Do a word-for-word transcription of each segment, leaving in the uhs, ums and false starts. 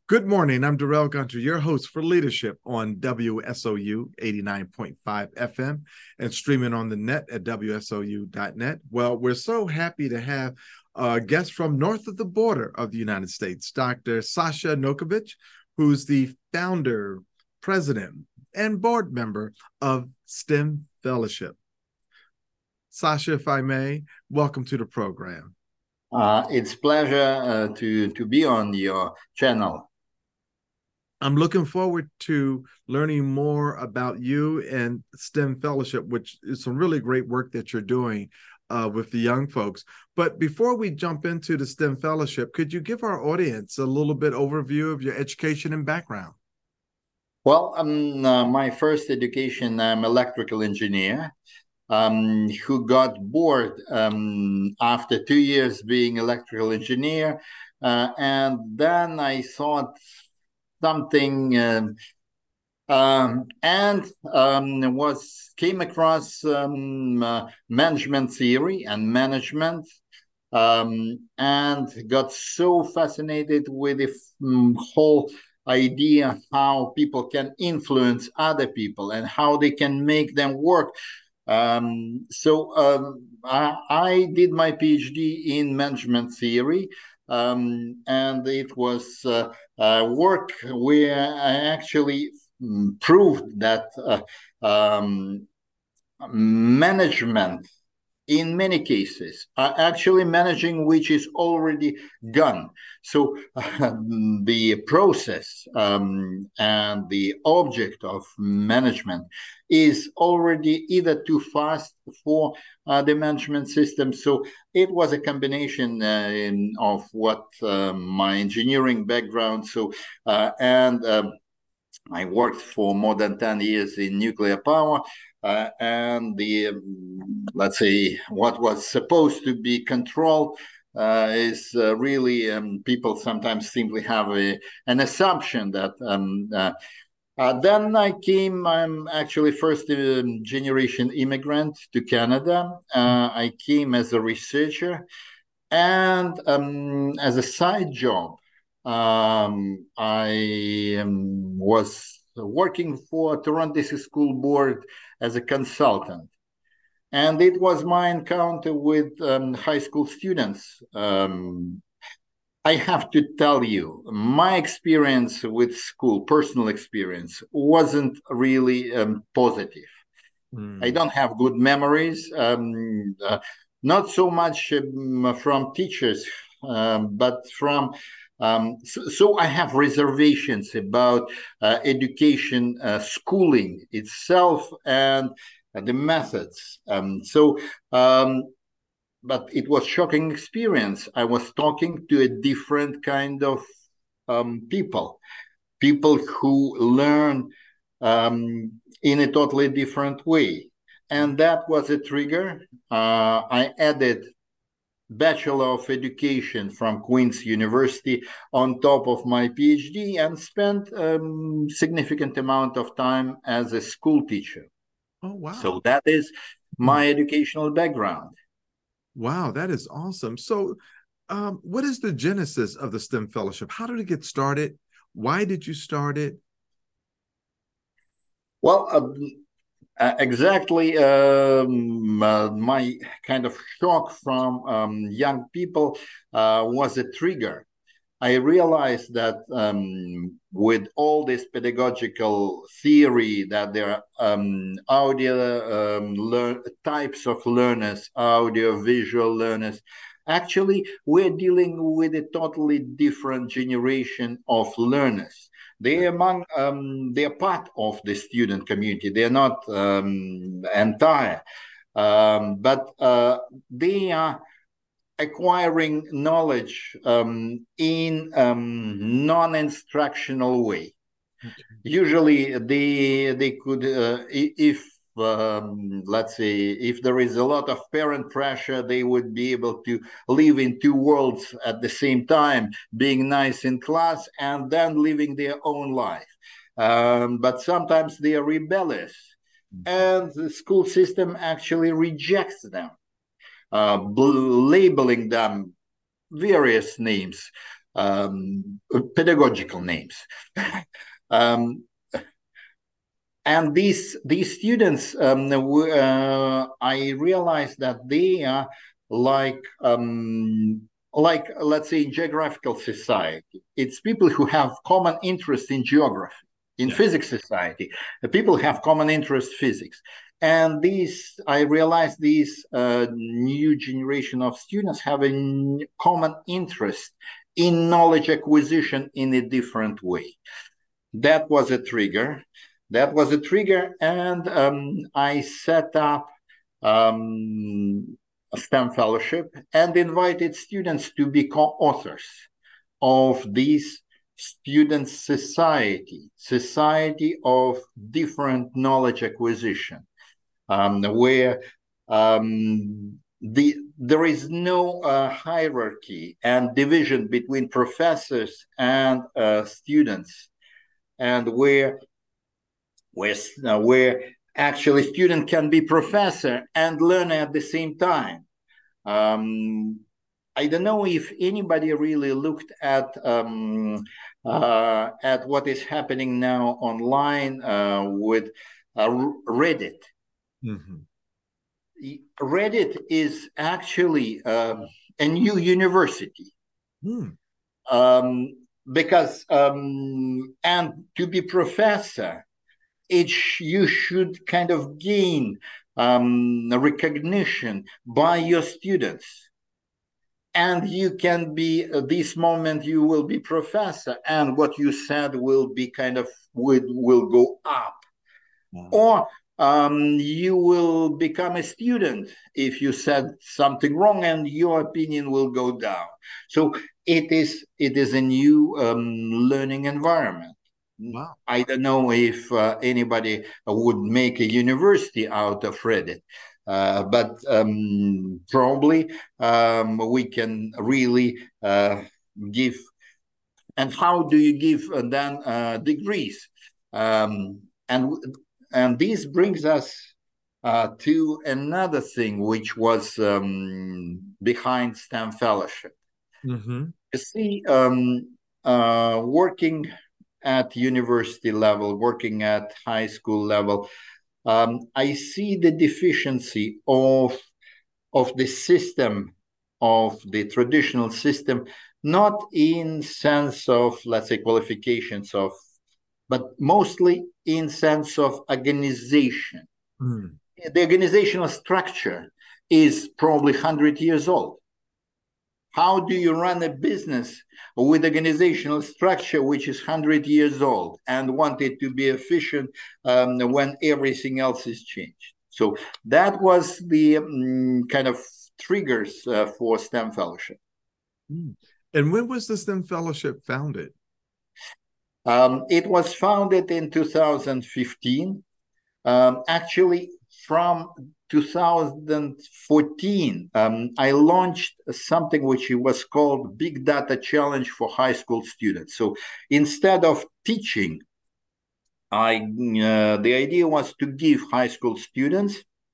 Good morning. I'm Darrell Gunter, your host for Leadership on W S O U eighty-nine point five F M and streaming on the net at W S O U dot net. Well, we're so happy to have a guest from north of the border of the United States, Doctor Sasha Nokovich, who's the founder, president, and board member of STEM Fellowship. Sasha, if I may, welcome to the program. Uh, it's a pleasure uh, to, to be on your channel. I'm looking forward to learning more about you and STEM Fellowship, which is some really great work that you're doing uh, with the young folks. But before we jump into the STEM Fellowship, could you give our audience a little bit overview of your education and background? Well, um, uh, my first education, I'm electrical engineer, um, who got bored um, after two years being electrical engineer. Uh, and then I thought, something um, um, and um, was came across um, uh, management theory and management, um, and got so fascinated with the um, whole idea how people can influence other people and how they can make them work. Um, so um, I, I did my PhD in management theory. Um, and it was uh, uh, work where I actually um, proved that uh, um, management, in many cases, are actually managing which is already gone. So uh, the process um, and the object of management is already either too fast for uh, the management system. So it was a combination uh, in, of what uh, my engineering background, so uh, and um, I worked for more than ten years in nuclear power, uh, and the, um, let's say, what was supposed to be controlled uh, is uh, really, um, people sometimes simply have a, an assumption that um, uh, uh, then I came, I'm actually first um, generation immigrant to Canada. Uh, I came as a researcher and um, as a side job. Um, I um, was working for Toronto School Board as a consultant. And it was my encounter with um, high school students. Um, I have to tell you, my experience with school, personal experience, wasn't really um, positive. Mm. I don't have good memories, um, uh, not so much um, from teachers, um, but from um, so, so I have reservations about uh, education, uh, schooling itself, and uh, the methods. Um, so. Um, But it was shocking experience. I was talking to a different kind of um, people, people who learn um, in a totally different way. And that was a trigger. Uh, I added Bachelor of Education from Queen's University on top of my PhD and spent a um, significant amount of time as a school teacher. Oh, wow. So that is my hmm. educational background. Wow, that is awesome. So um, what is the genesis of the STEM Fellowship? How did it get started? Why did you start it? Well, uh, uh, exactly. Um, uh, my kind of shock from um, young people uh, was a trigger. I realized that um, with all this pedagogical theory that there are um, audio um, learn types of learners, audio visual learners, actually we're dealing with a totally different generation of learners. They among um, they're part of the student community. They're not um, entire, um, but uh, they are acquiring knowledge um, in um, non-instructional way. Okay. Usually, they they could uh, if um, let's say if there is a lot of parent pressure, they would be able to live in two worlds at the same time, being nice in class and then living their own life. Um, but sometimes they are rebellious, and the school system actually rejects them. Uh, labeling them various names. um, pedagogical names. um, and these these students, um, uh, I realized that they are like um, like let's say in geographical society. It's people who have common interest in geography. In yeah. physics society, the people have common interest physics. And these, I realized these uh, new generation of students have a common interest in knowledge acquisition in a different way. That was a trigger. That was a trigger, and um, I set up um, a STEM fellowship and invited students to be co-authors of these student society, society of different knowledge acquisition, um, where um, the there is no uh, hierarchy and division between professors and uh, students, and where where uh, where actually student can be professor and learner at the same time. Um, I don't know if anybody really looked at um, uh, at what is happening now online uh, with uh, Reddit. Mm-hmm. Reddit is actually uh, a new university. Mm. Um, because um, and to be professor, it you should kind of gain um, recognition by your students. And you can be, uh, this moment you will be professor, and what you said will be kind of, will, will go up. Mm-hmm. Or um, you will become a student if you said something wrong, and your opinion will go down. So it is, it is a new um, learning environment. Wow. I don't know if uh, anybody would make a university out of Reddit. Uh, but um, probably um, we can really uh, give. And how do you give uh, then uh, degrees? Um, and and this brings us uh, to another thing which was um, behind STEM Fellowship. Mm-hmm. You see, um, uh, working at university level, working at high school level, Um, I see the deficiency of, of the system, of the traditional system, not in sense of, let's say, qualifications of, but mostly in sense of organization. Mm. The organizational structure is probably one hundred years old. How do you run a business with organizational structure which is one hundred years old and want it to be efficient um, when everything else is changed? So that was the um, kind of triggers uh, for STEM Fellowship. And when was the STEM Fellowship founded? Um, it was founded in two thousand fifteen. Um, actually, from two thousand fourteen, um, I launched something which was called Big Data Challenge for high school students. So instead of teaching, I uh, the idea was to give high school students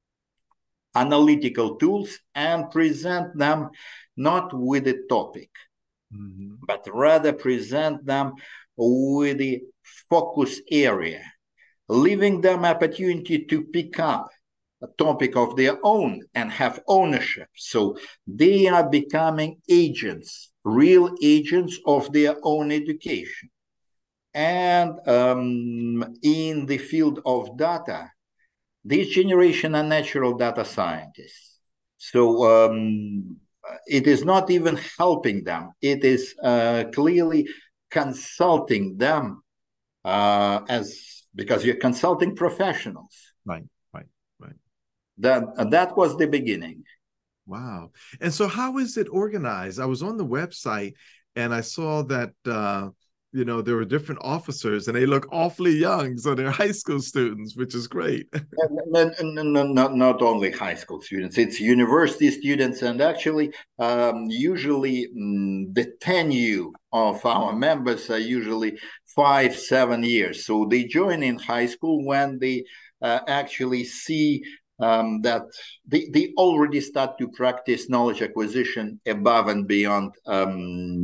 analytical tools and present them not with a topic, mm-hmm. but rather present them with a focus area, leaving them opportunity to pick up a topic of their own and have ownership. So they are becoming agents, real agents of their own education. And um, in the field of data, this generation are natural data scientists. So um, it is not even helping them. It is uh, clearly consulting them uh, as, because you're consulting professionals. Right, right, right. That, uh, that was the beginning. Wow. And so how is it organized? I was on the website and I saw that, uh, you know, there were different officers and they look awfully young. So they're high school students, which is great. no, no, no, not, not only high school students, it's university students. And actually, um, usually um, the tenure of our members are usually five, seven years. So they join in high school when they uh, actually see um, that they, they already start to practice knowledge acquisition above and beyond um,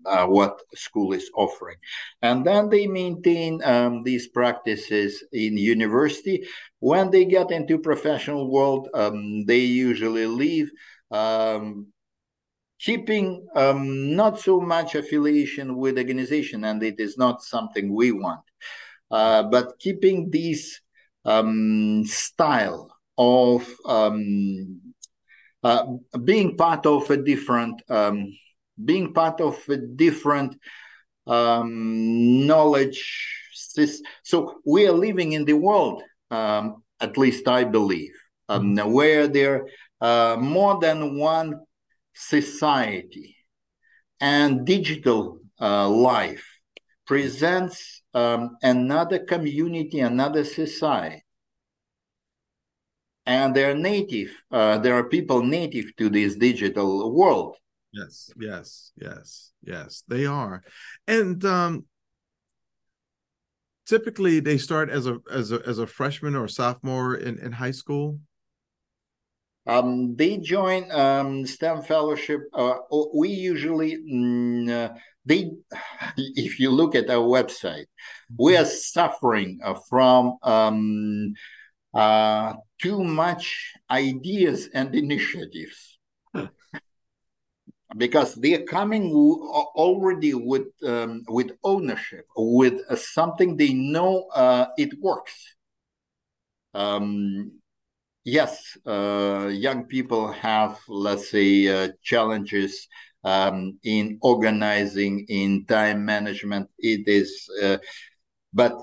uh, what school is offering. And then they maintain um, these practices in university. When they get into professional world, um, they usually leave, um, keeping um, not so much affiliation with organization, and it is not something we want, uh, but keeping this um, style of um, uh, being part of a different, um, being part of a different um, knowledge. So we are living in the world, um, at least I believe, um, mm-hmm. where there are uh, more than one society, and digital uh, life presents um, another community, another society. And they're native, uh, there are people native to this digital world. Yes, yes, yes, yes, they are. And um, typically they start as a as a as a freshman or a sophomore in, in high school. Um, they join um, STEM fellowship. Uh, we usually mm, uh, they, if you look at our website, we are suffering from um, uh, too much ideas and initiatives. Huh. Because they are coming already with um, with ownership, with uh, something they know uh, it works. Um, yes, uh, young people have, let's say, uh, challenges um, in organizing, in time management. It is, uh, but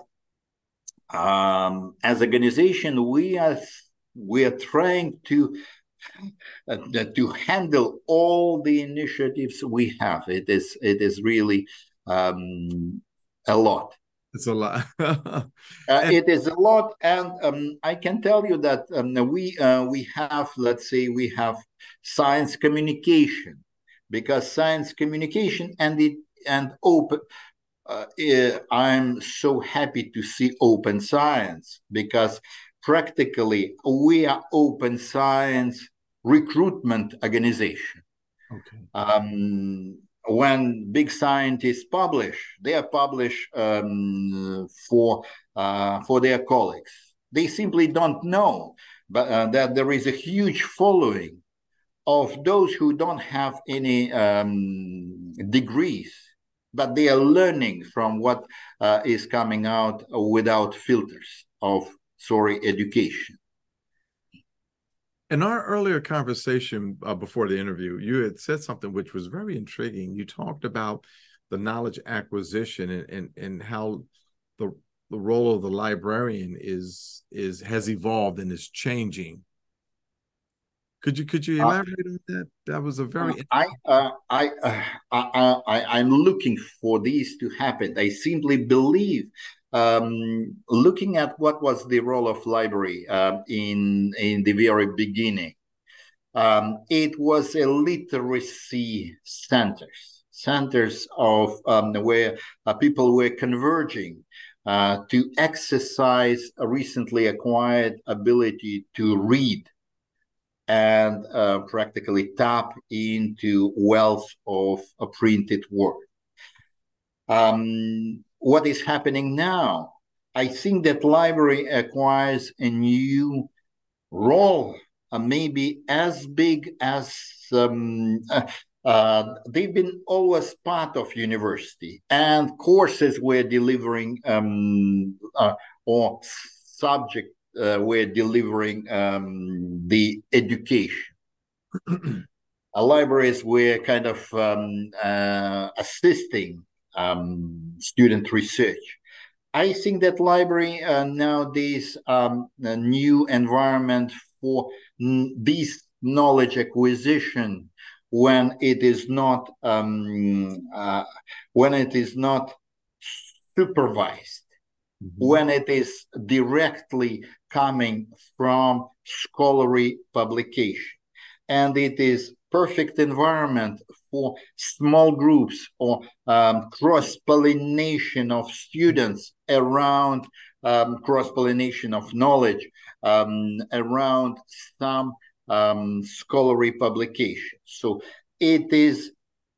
um, as organization, we are we are trying to. Uh, to handle all the initiatives we have. It is it is really um, a lot. It's a lot. uh, it is a lot, and um, I can tell you that um, we uh, we have, let's say, we have science communication, because science communication and it and open. Uh, I'm so happy to see open science, because practically we are open science recruitment organization. Okay. Um, when big scientists publish, they are published um, for uh, for their colleagues. They simply don't know, but uh, that there is a huge following of those who don't have any um, degrees, but they are learning from what uh, is coming out without filters of, sorry, education. In our earlier conversation uh, before the interview, you had said something which was very intriguing. You talked about the knowledge acquisition and and, and how the the role of the librarian is is has evolved and is changing. Could you could you elaborate uh, on that? That was a very. I uh, I, uh, I I I'm looking for these to happen. I simply believe. Um, looking at what was the role of library uh, in in the very beginning, um, it was a literacy centers, centers of um, where uh, people were converging uh, to exercise a recently acquired ability to read and uh, practically tap into wealth of a printed word. Um, what is happening now? I think that library acquires a new role, uh, maybe as big as um, uh, uh, they've been always part of university, and courses we're delivering um, uh, or subject uh, we're delivering um, the education. uh, libraries were kind of um, uh, assisting um, student research. I think that library uh, nowadays um, a new environment for n- this knowledge acquisition when it is not um, uh, when it is not supervised, mm-hmm. when it is directly coming from scholarly publication, and it is perfect environment for small groups or um, cross-pollination of students around um, cross-pollination of knowledge um, around some um, scholarly publications. So it is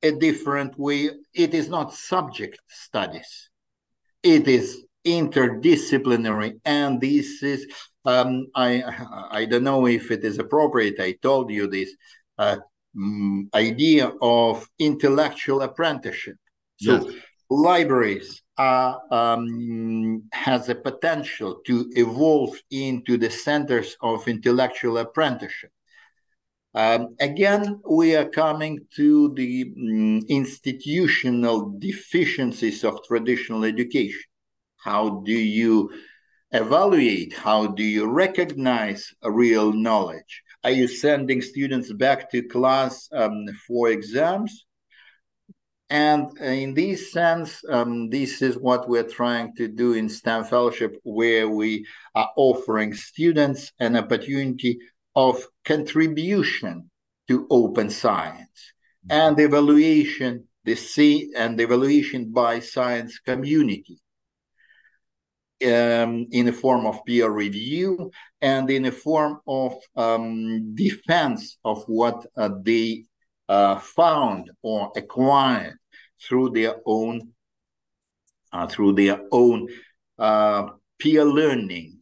a different way. It is not subject studies. It is interdisciplinary, and this is um, I I don't know if it is appropriate. I told you this uh, um, idea of intellectual apprenticeship. So yes. Libraries are um, has a potential to evolve into the centers of intellectual apprenticeship. Um, again, we are coming to the um, institutional deficiencies of traditional education. How do you evaluate? How do you recognize real knowledge? Are you sending students back to class um, for exams? And in this sense, um, this is what we're trying to do in STEM Fellowship, where we are offering students an opportunity of contribution to open science and evaluation, the C and evaluation by science community um, in the form of peer review and in the form of um, defense of what uh, they uh, found or acquired through their own uh, through their own uh, peer learning.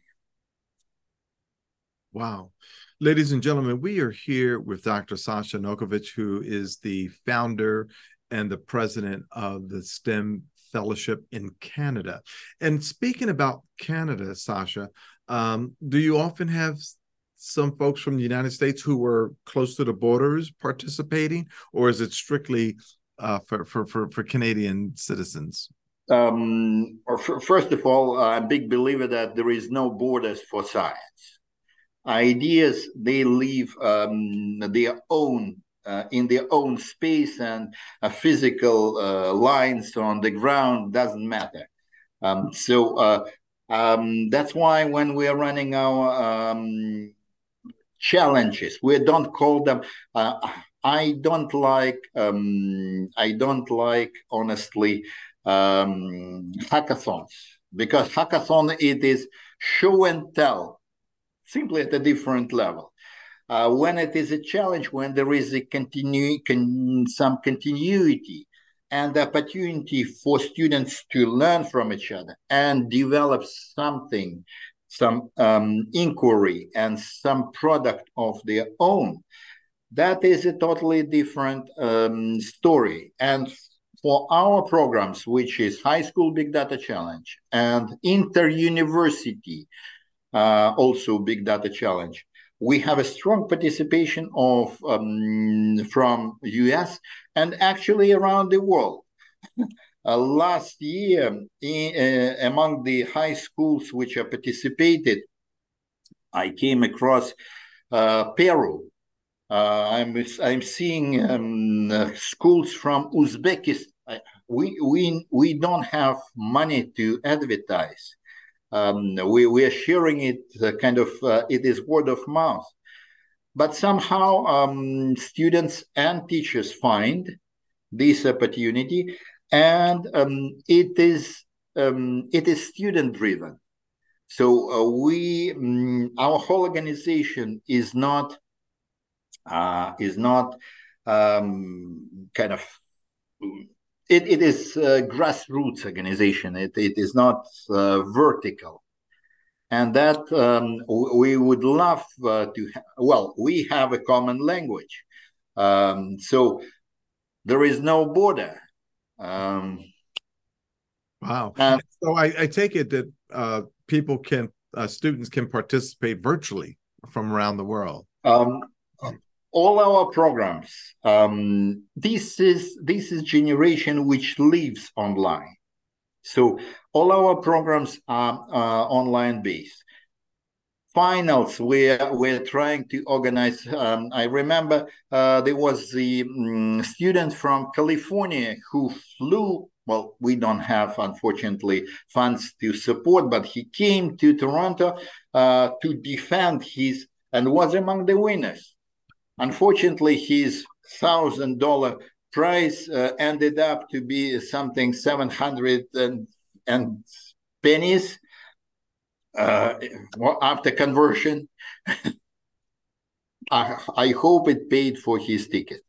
Wow. Ladies and gentlemen, we are here with Doctor Sasha Nokovic, who is the founder and the president of the STEM Fellowship in Canada. And speaking about Canada, Sasha, um, do you often have some folks from the United States who were close to the borders participating, or is it strictly uh, for, for, for, for Canadian citizens? Um, first of all, I'm a big believer that there is no borders for science. Ideas, they leave um, their own, uh, in their own space, and uh, physical uh, lines on the ground doesn't matter. Um, so uh, um, that's why when we're running our um, challenges, we don't call them, uh, I don't like, um, I don't like, honestly, um, hackathons, because hackathon, it is show and tell, simply at a different level. Uh, when it is a challenge, when there is a continu con some continuity and opportunity for students to learn from each other and develop something, some um, inquiry and some product of their own, that is a totally different um, story. And for our programs, which is High School Big Data Challenge and Inter-University, uh, also Big Data Challenge, we have a strong participation of um, from U S and actually around the world. Uh, last year, in, uh, among the high schools which are participated, I came across uh, Peru. Uh, I'm I'm seeing um, uh, schools from Uzbekistan. We we we don't have money to advertise. Um, we we are sharing it uh, kind of. Uh, it is word of mouth, but somehow um, students and teachers find this opportunity, and um, it is um, it is student driven. So uh, we um, our whole organization is not. Uh, is not um, kind of it, it is a grassroots organization. It, it is not uh, vertical. And that um, we would love uh, to, ha well, we have a common language. Um, so there is no border. Um, wow. And so I, I take it that uh, people can, uh, students can participate virtually from around the world. Um, all our programs, um, this is this is generation which lives online. So all our programs are uh, online based. Finals, we're we're trying to organize. Um, I remember uh, there was the um, student from California who flew. Well, we don't have, unfortunately, funds to support, but he came to Toronto uh, to defend his and was among the winners. Unfortunately, his thousand dollar prize uh, ended up to be something seven hundred and, and pennies uh, after conversion. I, I hope it paid for his ticket.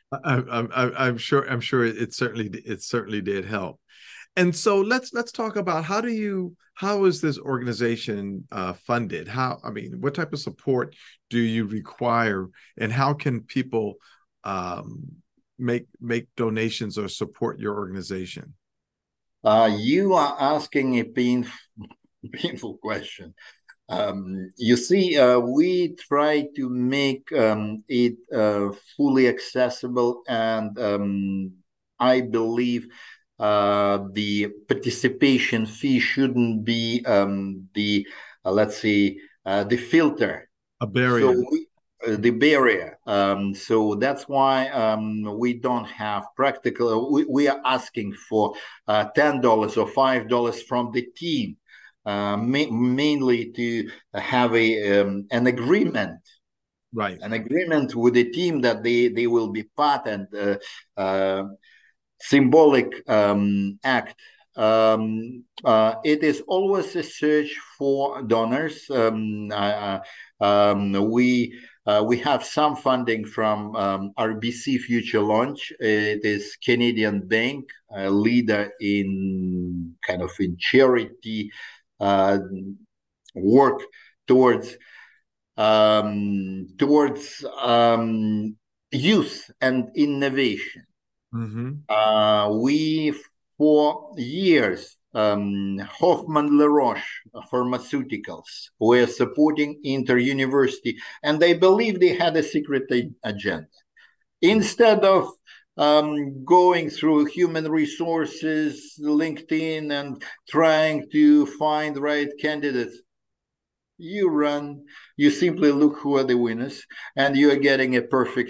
I, I, I, I'm sure. I'm sure it certainly it certainly did help. And so let's let's talk about how do you how is this organization uh, funded? How I mean, what type of support do you require, and how can people um, make make donations or support your organization? Uh, you are asking a painful, painful question. Um, you see, uh, we try to make um, it uh, fully accessible, and um, I believe uh, the participation fee shouldn't be um, the, uh, let's say, uh, the filter. A So barrier. we, uh, the barrier. Um, so that's why um, we don't have practical. We, we are asking for uh, ten dollars or five dollars from the team, uh, ma- mainly to have a um, an agreement, Right. an agreement with the team that they they will be part and uh, uh, symbolic um, act. Um, uh, it is always a search for donors. Um, uh, um, we uh, we have some funding from um, R B C Future Launch. It is Canadian bank, a leader in kind of in charity uh, work towards um, towards um, youth and innovation. Mm-hmm. Uh, we, for years, um, Hoffman La Roche Pharmaceuticals were supporting inter-university, and they believe they had a secret agenda. Instead of um, going through human resources, LinkedIn, and trying to find the right candidates, you run, you simply look who are the winners, and you are getting a perfect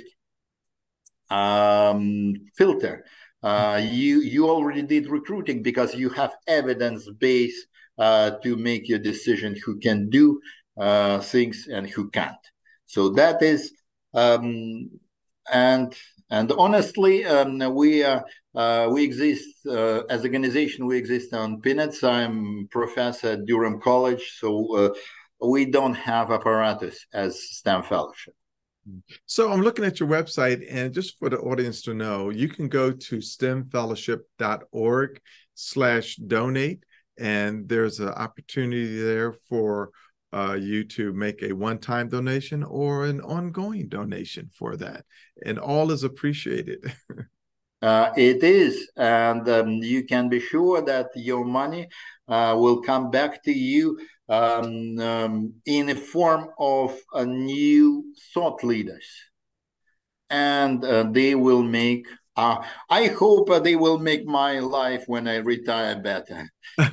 um, filter. Uh, you you already did recruiting because you have evidence base uh, to make your decision who can do uh, things and who can't. So that is um, and and honestly, um, we are uh, we exist uh, as an organization. We exist on peanuts. I'm professor at Durham College, so uh, we don't have apparatus as STEM Fellowship. So I'm looking at your website, and just for the audience to know, you can go to stemfellowship.org slash donate, and there's an opportunity there for uh, you to make a one-time donation or an ongoing donation for that. And all is appreciated. Uh, it is, and um, you can be sure that your money uh, will come back to you um, um, in a form of a new thought leaders, and uh, they will make. Uh, I hope uh, they will make my life when I retire better.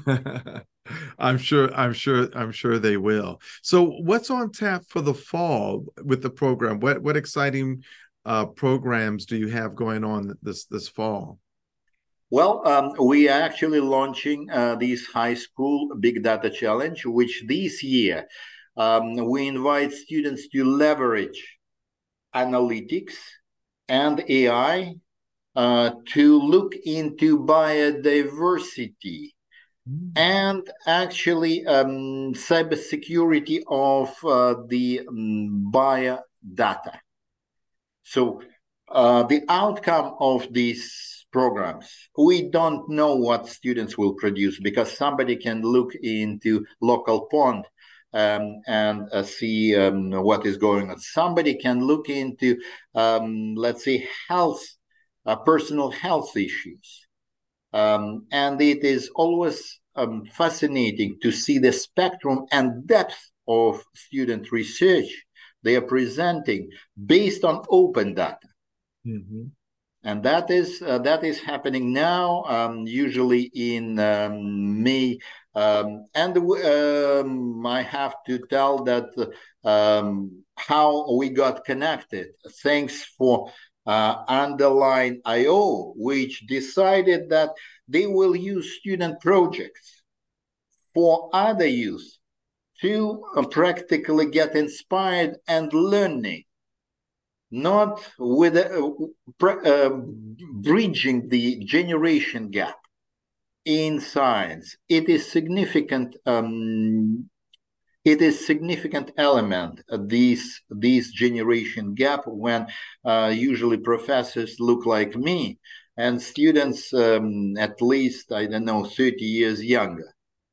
I'm sure, I'm sure, I'm sure they will. So what's on tap for the fall with the program? What what exciting uh, programs do you have going on this this fall? Well, um, we are actually launching uh, this high school big data challenge, which this year um, we invite students to leverage analytics and A I uh, to look into biodiversity Mm. and actually um, cybersecurity of uh, the um, biodata. So uh, the outcome of these programs, we don't know what students will produce because somebody can look into local pond um, and uh, see um, what is going on. Somebody can look into, um, let's say, health, uh, personal health issues. Um, and it is always um, fascinating to see the spectrum and depth of student research they are presenting based on open data. Mm-hmm. And that is uh, that is happening now, um, usually in um, May. Um, and um, I have to tell that um, how we got connected. Thanks for uh, Underline dot I O, which decided that they will use student projects for other youth to uh, practically get inspired and learning, not with uh, uh, bridging the generation gap in science. It is significant um, it is significant element uh, this this generation gap when uh, usually professors look like me and students um, at least, I don't know, thirty years younger.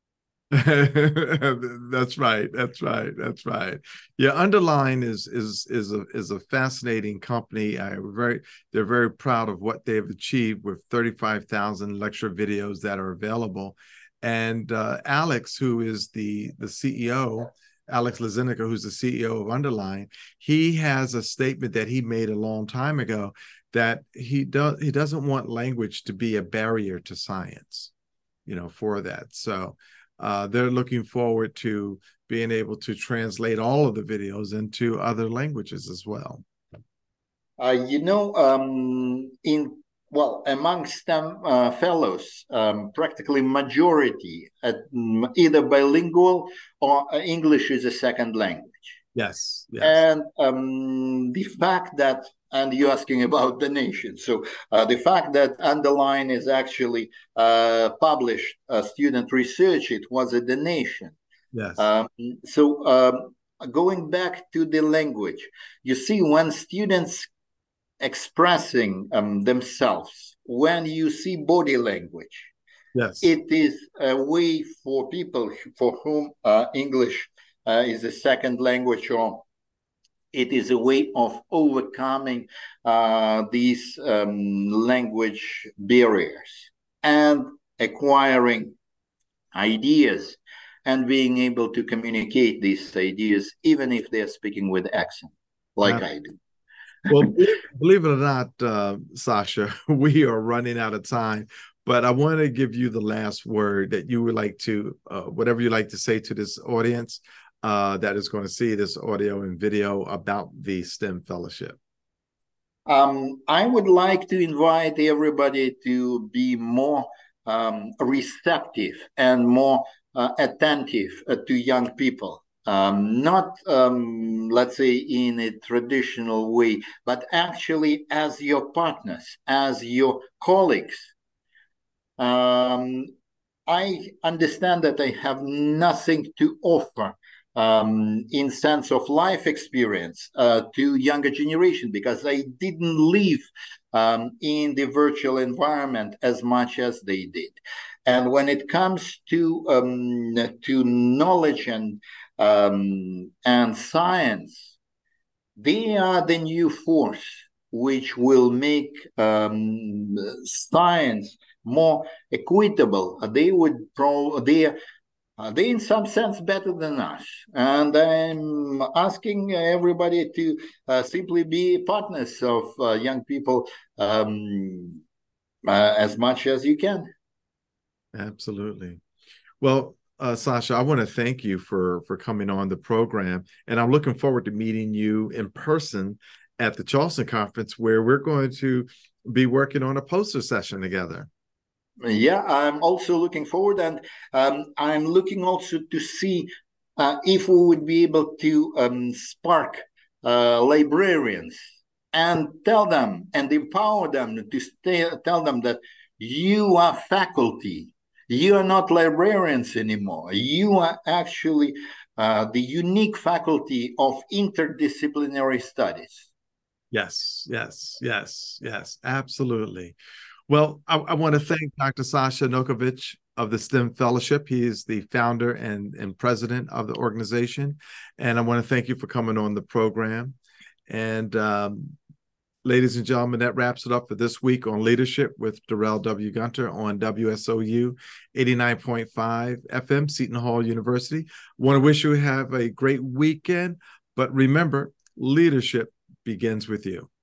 That's right. That's right. That's right. Yeah, Underline is is is a is a fascinating company. I very they're very proud of what they've achieved with thirty-five thousand lecture videos that are available. And uh, Alex, who is the the C E O, Alex Lazenica, who's the C E O of Underline, he has a statement that he made a long time ago that he does he doesn't want language to be a barrier to science, you know, for that. So uh, they're looking forward to being able to translate all of the videos into other languages as well. Uh, you know, um, in well, among STEM uh, fellows, um, practically majority at either bilingual or English is a second language. Yes, yes. And um, the fact that, and you're asking about the nation, so uh, the fact that Underline is actually uh, published uh, student research, it was a donation. Yes. Um, so um, going back to the language, you see, when students expressing um, themselves, when you see body language, yes, it is a way for people for whom uh, English uh, is a second language, or it is a way of overcoming uh, these um, language barriers and acquiring ideas and being able to communicate these ideas, even if they're speaking with accent, like uh, I do. Well, believe, believe it or not, uh, Sasha, we are running out of time, but I want to give you the last word that you would like to, uh, whatever you like to say to this audience uh, that is going to see this audio and video about the STEM Fellowship. Um, I would like to invite everybody to be more um, receptive and more uh, attentive uh, to young people. Um, not, um, let's say, in a traditional way, but actually as your partners, as your colleagues. Um, I understand that I have nothing to offer um, in sense of life experience uh, to younger generation, because I didn't live um, in the virtual environment as much as they did. And when it comes to um, to knowledge and um, and science, they are the new force which will make um, science more equitable. They would pro they uh, they in some sense better than us, and I'm asking everybody to uh, simply be partners of uh, young people um, uh, as much as you can. Absolutely. Well, uh, Sasha, I want to thank you for for coming on the program, and I'm looking forward to meeting you in person at the Charleston Conference, where we're going to be working on a poster session together. Yeah, I'm also looking forward, and um, I'm looking also to see uh, if we would be able to um, spark uh, librarians and tell them and empower them to stay, tell them that you are faculty. You are not librarians anymore. You are actually uh, the unique faculty of interdisciplinary studies. Yes, yes, yes, yes, absolutely. Well, I, I want to thank Doctor Sasha Nokovic of the STEM Fellowship. He is the founder and, and president of the organization. And I want to thank you for coming on the program. And um, ladies and gentlemen, that wraps it up for this week on Leadership with Darrell W. Gunter on W S O U eighty-nine point five F M, Seton Hall University. I want to wish you have a great weekend. But remember, leadership begins with you.